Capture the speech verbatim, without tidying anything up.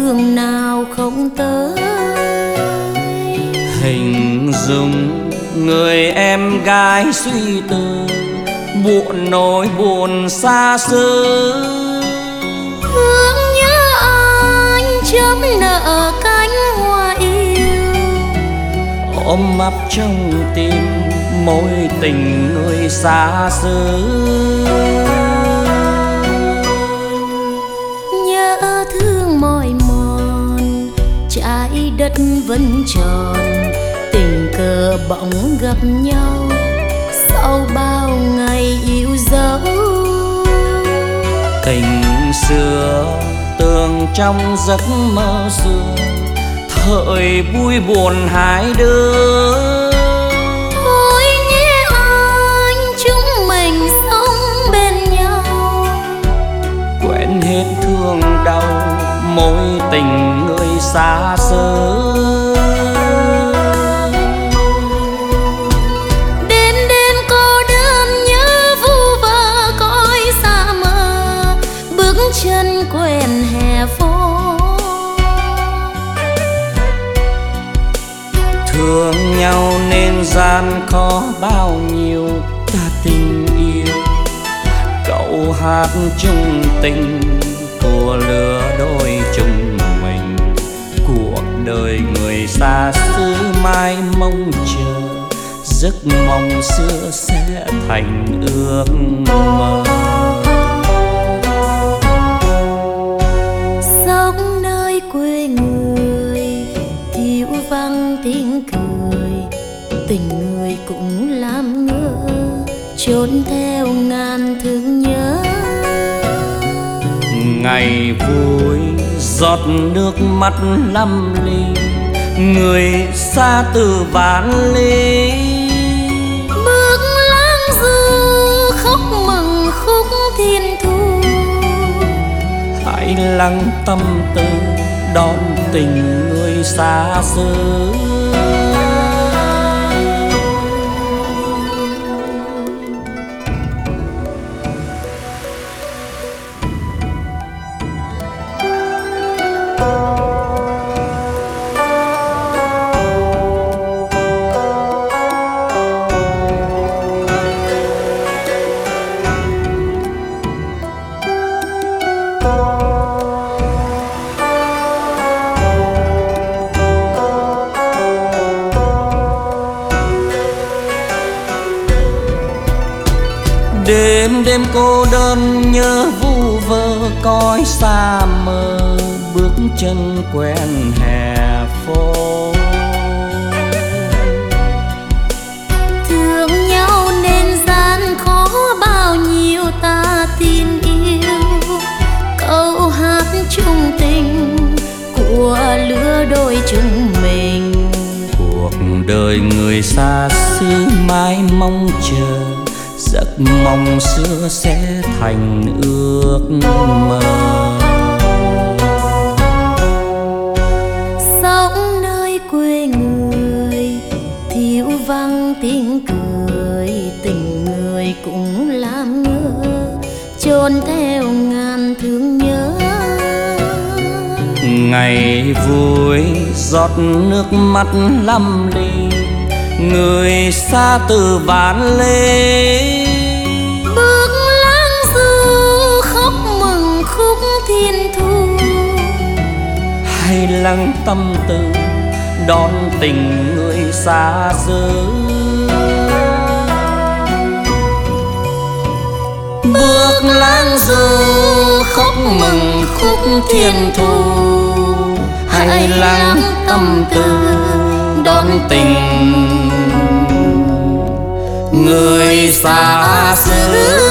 thương nào không tới. Hình dung người em gái suy tư, buồn nỗi buồn xa xứ. Thương nhớ anh chớm nở cánh hoa yêu, ôm ấp trong tim mối tình người xa xứ. Nhớ thương mỏi mòn trái đất vẫn tròn, tình cờ bỗng gặp nhau sau bao ngày yêu dấu. Tình xưa tưởng trong giấc mơ xưa, thời vui buồn hai đứa. Thôi nhé anh, chúng mình sống bên nhau, Quên hết thương đau mối tình người xa xứ. Đêm đêm cô đơn nhớ vu vơ cõi xa mờ, bước chân quen hè phố. Thương nhau nên gian khó bao nhiêu ta tình yêu, cậu hát chung tình của lứa đôi chúng mình. Cuộc đời người xa xứ mãi mong chờ, giấc mong xưa sẽ thành ước mơ. Sống nơi quê người thiếu vắng tiếng cười, tình người cũng làm ngơ trốn theo ngàn thương nhớ. Ngày vui giọt nước mắt lăm ly, người xa từ vạn ly. Bước lãng du khóc mừng khúc thiên thu, Hãy lắng tâm tư đón tình người xa xứ. Đêm đêm cô đơn nhớ vu vơ cõi xa mơ, bước chân quen hè phố. thương nhau nên gian khó bao nhiêu ta tin yêu, câu hát chung tình của lứa đôi chúng mình. Cuộc đời người xa xứ mãi mong chờ, giấc mong xưa sẽ thành ước mơ. Sống nơi quê người thiếu vắng tiếng cười, tình người cũng làm ngơ trốn theo ngàn thương nhớ. Ngày vui giọt nước mắt lăm ly, người xa từ vạn lê. Bước lãng du khóc mừng khúc thiên thu, Hãy lắng tâm tư đón tình người xa xứ. Bước lãng du khóc mừng khúc thiên thu, Hãy lắng tâm tư đón tình người xa xứ.